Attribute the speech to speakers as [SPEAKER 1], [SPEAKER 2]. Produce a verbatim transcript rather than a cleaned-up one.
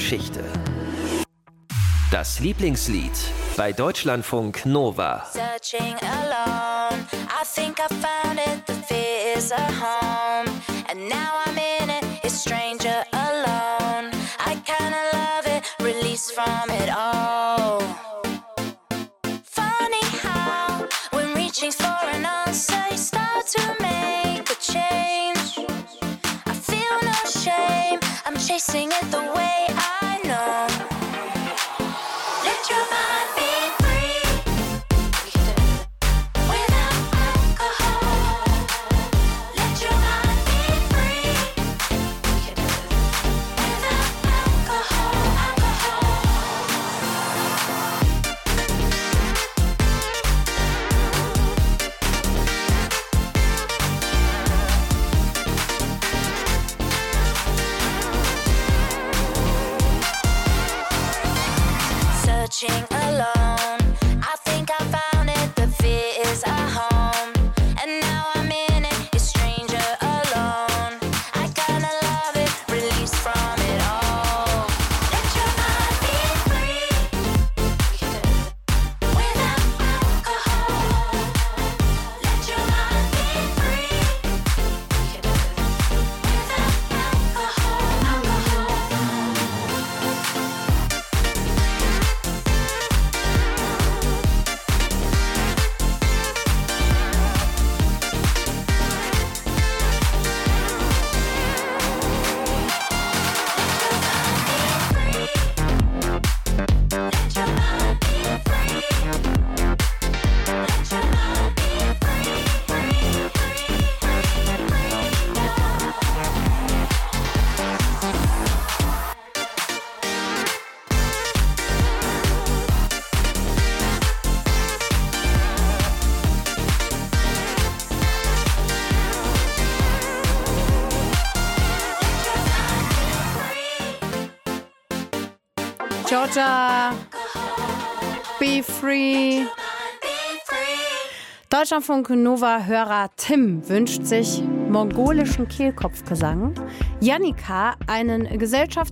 [SPEAKER 1] Geschichte. Das Lieblingslied bei Deutschlandfunk Nova.
[SPEAKER 2] Searching alone, I think I found it, the fear is a home. And now I'm in it, it's stranger alone. I kinda love it, release from it all. Funny how, when reaching for an answer, you start to make a change. I feel no shame, I'm chasing it the way I know. Let your mind be free. Without alcohol. Let your mind be free. Without alcohol, alcohol. Searching alone, I think I found it, the fear is a home. And now I'm in it, it's stranger alone. I kinda love it, release from it all. Let your mind be free. Without alcohol. Let your mind be free. Without alcohol, alcohol.
[SPEAKER 3] Georgia, be free. Deutschlandfunk Nova-Hörer Tim wünscht sich mongolischen Kehlkopfgesang, Jannika einen gesellschafts-